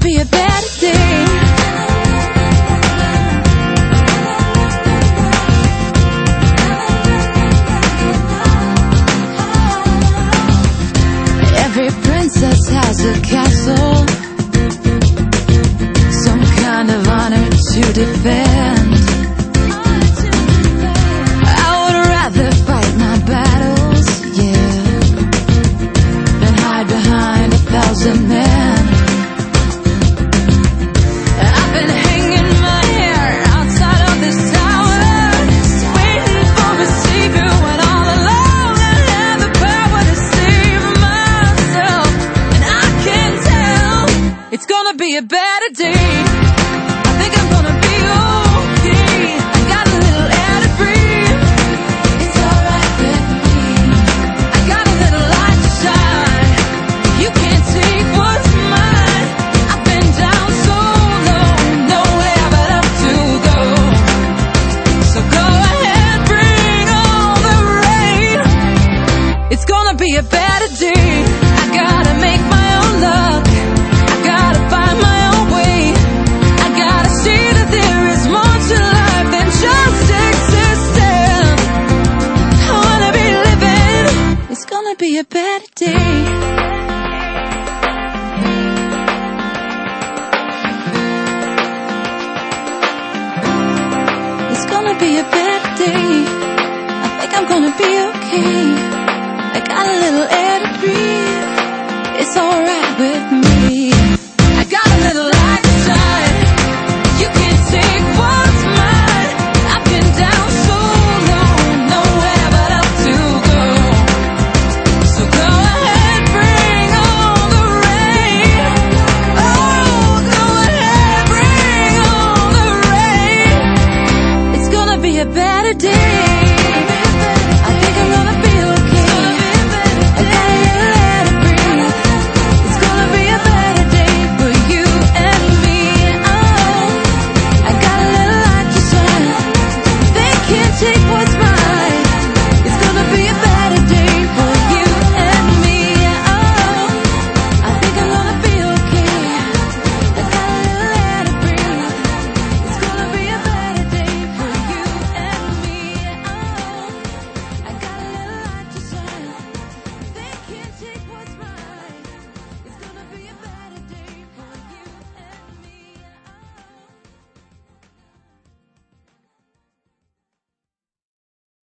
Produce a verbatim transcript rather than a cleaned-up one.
be a better day. Every princess has a castle, some kind of honor to defend. I would rather fight my battles, yeah, than hide behind a thousand men. I've been hanging my hair outside of this tower, waiting for a savior when all alone I have the power to save myself. And I can tell it's gonna be a better day. I think I'm gonna be okay. I got a little air to breathe. It's alright with me. I got a little light to shine. You can't take what's mine. I've been down so low, nowhere but up to go. So go ahead, bring all the rain. It's gonna be a better day. I gotta make my own luck. I gotta find my own way. I gotta see that there is more to life than just existing. I wanna be living. It's gonna be a better day. It's gonna be a better day. I think I'm gonna be okay. I got a little air to breathe. It's alright with me.